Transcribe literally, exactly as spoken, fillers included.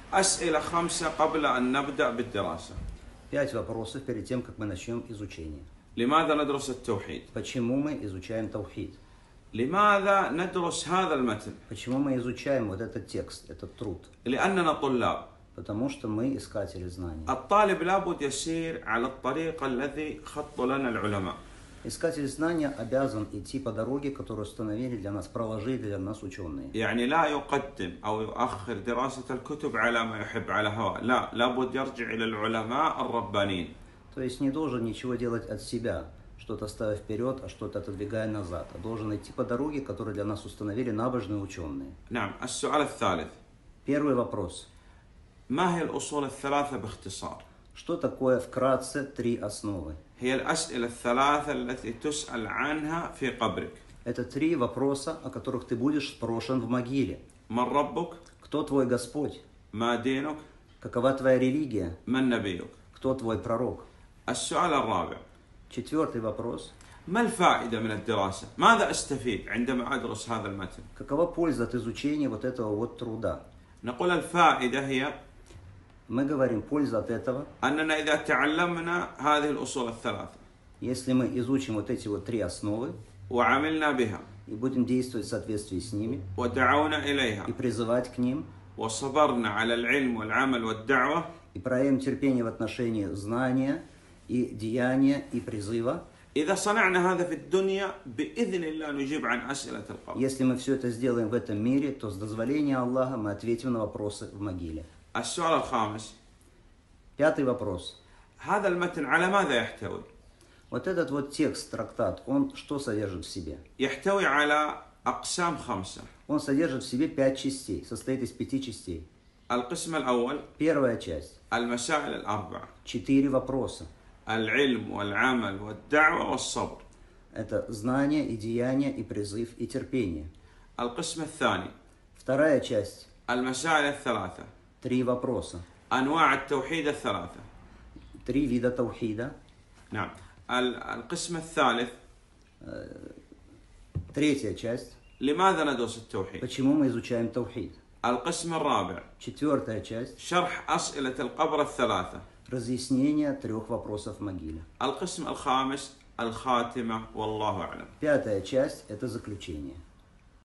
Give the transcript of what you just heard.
أسئلة خمسة قبل أن نبدأ بالدراسة. Пять вопросов перед тем, как мы начнем изучение. لماذا ندرس التوحيد؟ Почему мы изучаем таухид? لماذا ندرس هذا المتن؟ Почему мы изучаем вот этот текст, этот труд? لأننا طلاب. Потому что мы искатели знаний. الطالب لابد يسير على الطريق الذي خط لنا العلماء. Искатель знания обязан идти по дороге, которую установили для нас, проложили для нас ученые. يعني لا يقدم أو يؤخر دراسة الكتب على ما يحب على هواه، لا، لابد يرجع إلى العلماء الربانيين. То есть не должен ничего делать от себя, что-то ставя вперед, а что-то отодвигая назад, а должен идти по дороге, которую для нас установили набожные ученые. نعم. السؤال الثالث. Первый вопрос. ما هي الأصول الثلاثة باختصار؟ Что такое вкратце три основы? هي الأسئلة الثلاثة التي تسأل عنها في قبرك. Это три вопроса, о которых ты будешь спрошен в могиле. من ربك؟ Кто твой Господь? ما دينك؟ Какова твоя религия? من نبيك؟ Кто твой пророк? السؤال الرابع. Четвертый вопрос. ما الفائدة من الدراسة؟ ماذا أستفيد عندما أدرس هذا المتن؟ Какова польза от изучения вот этого вот труда? نقول الفائدة هي Мы говорим, польза от этого, أننا إذا تعلمنا هذه الأصول الثلاثة если мы изучим вот эти вот три основы وعملنا بها и будем действовать в соответствии с ними ودعونا إليها и призывать к ним, وصبرنا على العلم والعمل والدعوة и проявим терпение в отношении знания и деяния и призыва. إذا صنعنا هذا في الدنيا بإذن الله نجيب عن أسئلة القبر. Если мы все это сделаем в этом мире, то с дозволения Аллаха мы ответим на вопросы в могиле. السؤال الخامس. Пятый вопрос. هذا المتن على ماذا يحتوي؟ Вот этот вот текст, трактат, он что содержит в себе? يحتوي على أقسام خمسة. Он содержит в себе пять частей, состоит из пяти частей. القسم الأول Первая часть. المسائل الأربعة. Четыре вопроса. العلم والعمل والدعوة والصبر. Это знание и деяние, и призыв, и терпение. القسم الثاني. Вторая часть. المسائل الثلاثة. Три вопроса. أنواع التوحيد الثلاثة. Три вида таухида. نعم. القسم الثالث. Третья часть. لماذا ندرس التوحيد؟ Почему мы изучаем таухид? القسم الرابع. Четвертая часть. شرح أسئلة القبر الثلاثة. Разъяснение трех вопросов в могиле. القسم الخامس الخاتمة والله أعلم. Пятая часть – это заключение.